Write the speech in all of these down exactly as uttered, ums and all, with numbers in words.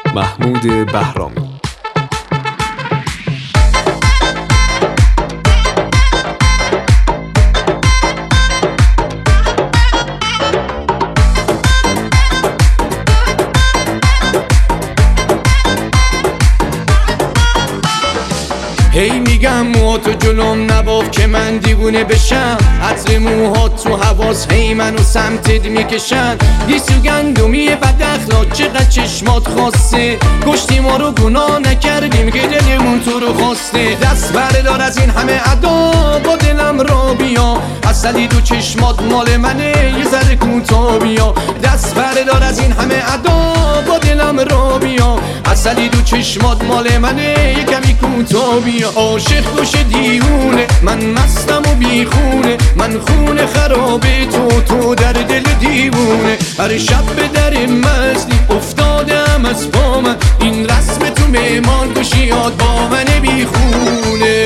محمود بهرامی. هی میگم موهاتو جلوم نباف که من دیوونه بشم، عطر موهات تو حواس هی منو سمتت میکشن. گیسو گندمی بد اخلاق چقدر چشمات خواسته، کشتی ما رو گناه نکردیم که دلمون تو رو خواسته. دست بردار از این همه ادا با دلم را بیا، اصلی دو چشمات مال منه یه ذره کوتاه بیا. دست بردار از این همه ادا با دلم را بیا، اصلی دو چشمات مال منه یه کمی کوتاه بیا. عاشق گوش دیونه من مستم و بیخونه، من خونه خرابه تو تو در دل دیوونه. هر شب به در مزدی افتادم از با من، این رسم تو مهمان کشیات با من بیخونه.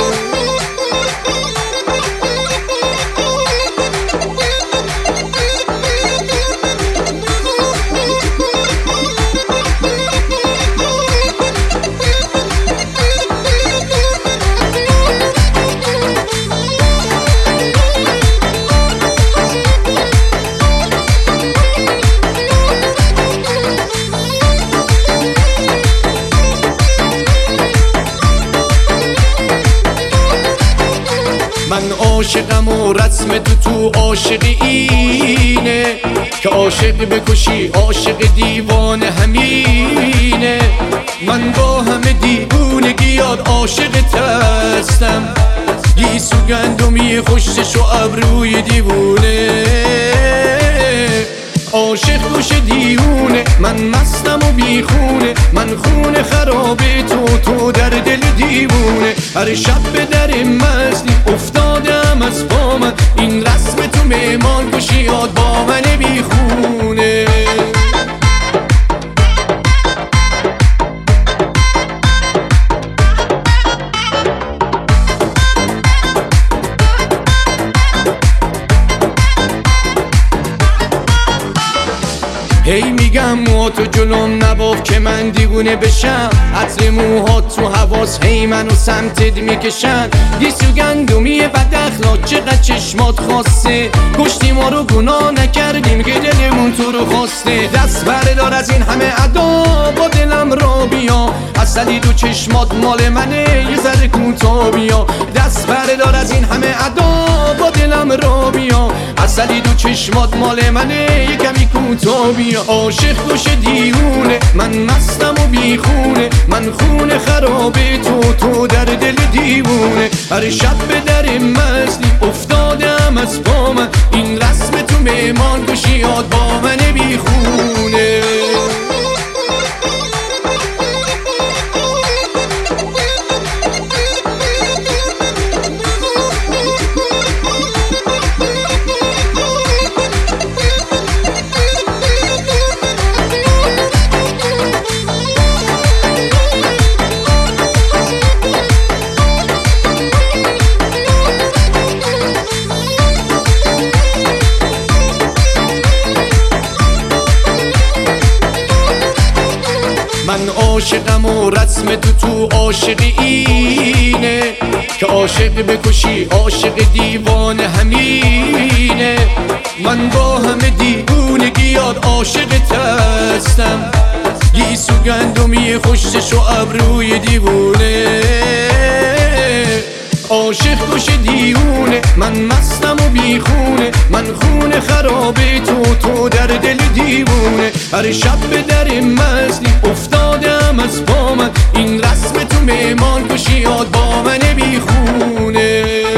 من عاشقم و رسم تو تو عاشقی اینه، که عاشق بکشی عاشق دیوانه همینه. من با همه دیوونگیات عاشقت هستم، گیسو گندمی خوشش و ابروی دیوونه. عاشق گوش دیونه من مستم و بیخونه، من خونه خرابه تو تو در دل دیوونه. هر شب به در مزدی افتادم از با من، این رسم تو مهمان کشیات با من بیخونه. هی میگم موهاتو جلوم نباف که من دیوونه بشم، عطر موهات تو حواس هی منو سمتت میکشن. گیسو گندمی بد اخلاق چقدر چشمات خواسته، کشتی ما رو گناه نکردیم که دلمون تو رو خواسته. دست بردار از این همه ادا با دلم را بیا، اصلی دو چشمات مال منه یه ذره کوتاه بیا. دست بردار از این همه ادا با دلم را بیا، اصلی دو چشمات مال منه یه کمی کوتاه بیا. عاشق گوش دیونه من مستم و بیخونه، من خونه خرابه تو تو در دل دیوونه. هر شب به در مزدی افتادم از با من، این رسم تو مهمان کشیات با من بیخونه. من عاشقم و رسم تو تو عاشقی اینه، که عاشق بکشی عاشق دیوانه همینه. من با همه دیوونگیات عاشقت هستم، گیسو گندمی خوشش و ابروی دیوونه. عاشق گوش دیونه من مستم و بیخونه، من خونه خرابه تو تو در دل دیوونه. هر شب به در مزدی افتادم از با من، این رسم تو مهمان کشیات با من بیخونه.